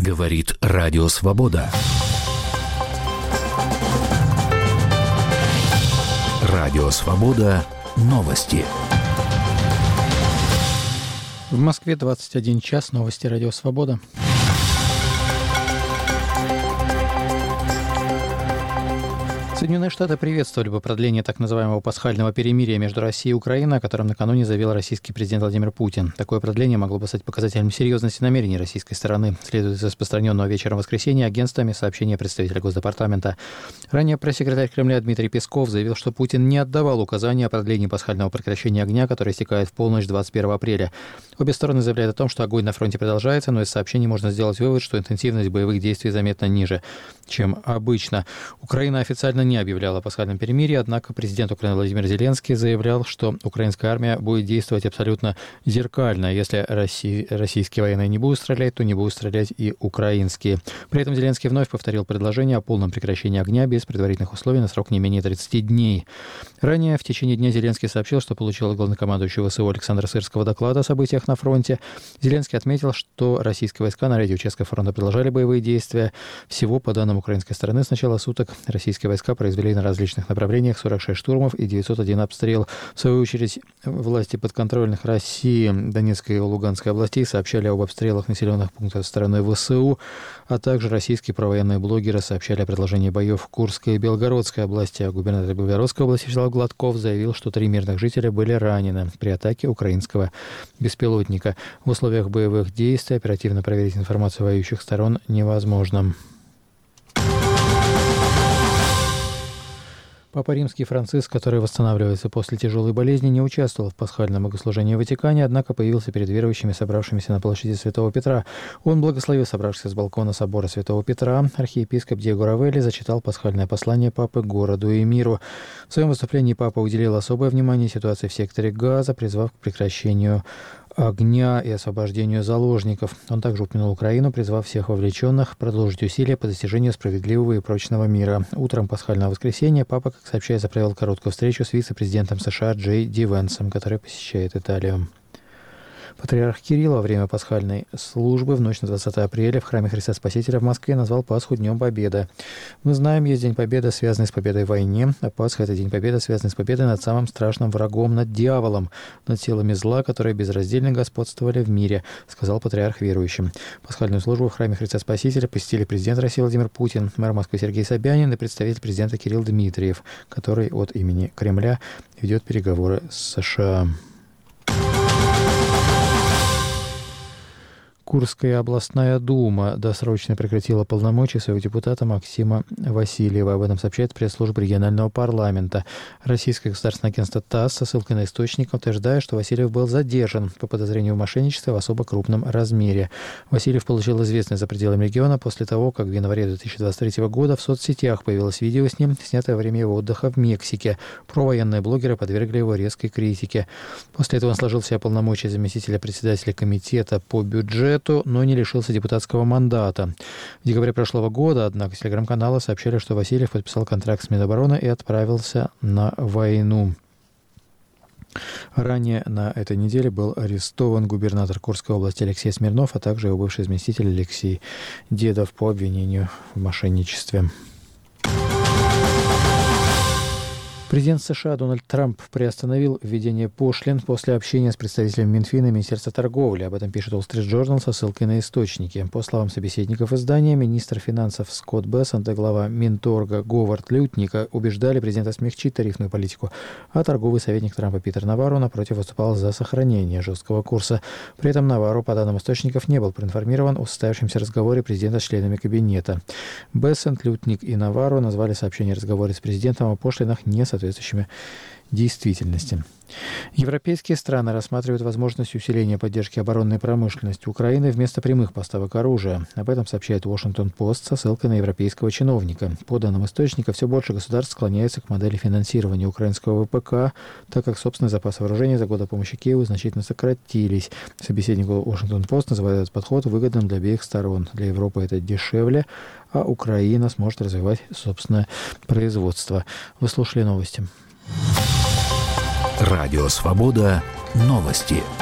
Говорит Радио Свобода. Радио Свобода. Новости. В Москве 21 час. Новости Радио Свобода. Соединенные Штаты приветствовали бы продление так называемого пасхального перемирия между Россией и Украиной, о котором накануне заявил российский президент Владимир Путин. Такое продление могло бы стать показателем серьезности намерений российской стороны, следует из распространенного вечером воскресенья агентствами сообщения представителя Госдепартамента. Ранее пресс-секретарь Кремля Дмитрий Песков заявил, что Путин не отдавал указания о продлении пасхального прекращения огня, которое истекает в полночь 21 апреля. Обе стороны заявляют о том, что огонь на фронте продолжается, но из сообщений можно сделать вывод, что интенсивность боевых действий заметно ниже, чем обычно. Украина официально не объявляла о пасхальном перемирии, однако президент Украины Владимир Зеленский заявлял, что украинская армия будет действовать абсолютно зеркально. Если российские военные не будут стрелять, то не будут стрелять и украинские. При этом Зеленский вновь повторил предложение о полном прекращении огня без предварительных условий на срок не менее 30 дней. Ранее в течение дня Зеленский сообщил, что получил от главнокомандующего ВСУ Александра Сырского доклад о событиях на фронте. Зеленский отметил, что российские войска на ряде участков фронта продолжали боевые действия. Всего, по данным украинской стороны, с начала суток российские войска произвели на различных направлениях 46 штурмов и 901 обстрел. В свою очередь, власти подконтрольных России, Донецкой и Луганской областей сообщали об обстрелах населенных пунктов со стороны ВСУ, а также российские провоенные блогеры сообщали о продолжении боев в Курской и Белгородской области. А губернатор Белгородской области Вячеслав Гладков заявил, что 3 мирных жителя были ранены при атаке украинского беспилотника. В условиях боевых действий оперативно проверить информацию воюющих сторон невозможно. Папа Римский Франциск, который восстанавливается после тяжелой болезни, не участвовал в пасхальном богослужении в Ватикане, однако появился перед верующими, собравшимися на площади Святого Петра. Он благословил собравшихся с балкона собора Святого Петра. Архиепископ Диего Равелли зачитал пасхальное послание Папы городу и миру. В своем выступлении Папа уделил особое внимание ситуации в секторе Газа, призвав к прекращению огня и освобождению заложников. Он также упомянул Украину, призвав всех вовлеченных продолжить усилия по достижению справедливого и прочного мира. Утром пасхального воскресенья Папа, как сообщается, провел короткую встречу с вице-президентом США Джей Ди Венсом, который посещает Италию. Патриарх Кирилл во время пасхальной службы в ночь на 20 апреля в храме Христа Спасителя в Москве назвал Пасху Днем Победы. Мы знаем, есть День Победы, связанный с победой в войне, а Пасха – это День Победы, связанный с победой над самым страшным врагом, над дьяволом, над силами зла, которые безраздельно господствовали в мире, сказал патриарх верующим. Пасхальную службу в храме Христа Спасителя посетили президент России Владимир Путин, мэр Москвы Сергей Собянин и представитель президента Кирилл Дмитриев, который от имени Кремля ведет переговоры с США. Курская областная дума досрочно прекратила полномочия своего депутата Максима Васильева. Об этом сообщает пресс-служба регионального парламента. Российское государственное агентство ТАСС со ссылкой на источника утверждает, что Васильев был задержан по подозрению в мошенничестве в особо крупном размере. Васильев получил известность за пределами региона после того, как в январе 2023 года в соцсетях появилось видео с ним, снятое во время его отдыха в Мексике. Провоенные блогеры подвергли его резкой критике. После этого он сложил в себя полномочия заместителя председателя комитета по бюджету, но не лишился депутатского мандата. В декабре прошлого года, однако, с телеграм-канала сообщали, что Васильев подписал контракт с Минобороны и отправился на войну. Ранее на этой неделе был арестован губернатор Курской области Алексей Смирнов, а также его бывший заместитель Алексей Дедов по обвинению в мошенничестве. Президент США Дональд Трамп приостановил введение пошлин после общения с представителем Минфина и Министерства торговли. Об этом пишет Wall Street Journal со ссылкой на источники. По словам собеседников издания, министр финансов Скотт Бессент и глава Минторга Говард Лютник убеждали президента смягчить тарифную политику, а торговый советник Трампа Питер Наварро, напротив, выступал за сохранение жесткого курса. При этом Наварро, по данным источников, не был проинформирован о состоявшемся разговоре президента с членами кабинета. Бессент, Лютник и Наварро назвали сообщение о разговоре с президентом о пошлинах не соответствующими действительности. Европейские страны рассматривают возможность усиления поддержки оборонной промышленности Украины вместо прямых поставок оружия. Об этом сообщает Washington-Post со ссылкой на европейского чиновника. По данным источника, все больше государств склоняется к модели финансирования украинского ВПК, так как собственные запасы вооружений за годы помощи Киеву значительно сократились. Собеседник Washington-Post называет этот подход выгодным для обеих сторон. Для Европы это дешевле, а Украина сможет развивать собственное производство. Вы слушали новости. Радио Свобода. Новости.